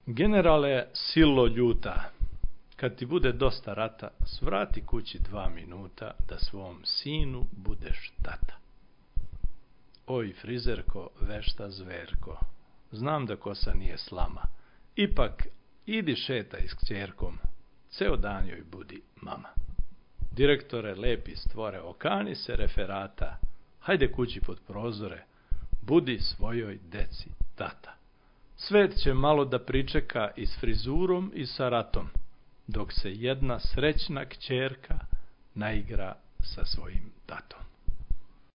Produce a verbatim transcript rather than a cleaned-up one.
Generale silo ljuta, kad ti bude dosta rata, svrati kući dva minuta, da svom sinu budeš tata. Oj, frizerko, vešta zverko, znam da kosa nije slama, ipak idi šetaj s kćerkom, ceo dan joj budi mama. Direktore, lepi stvore, okani se referata, hajde kući pod prozore, budi svojoj deci tata. Svet će malo da pričeka i s frizurom i sa ratom, dok se jedna srećna kćerka naigra sa svojim tatom.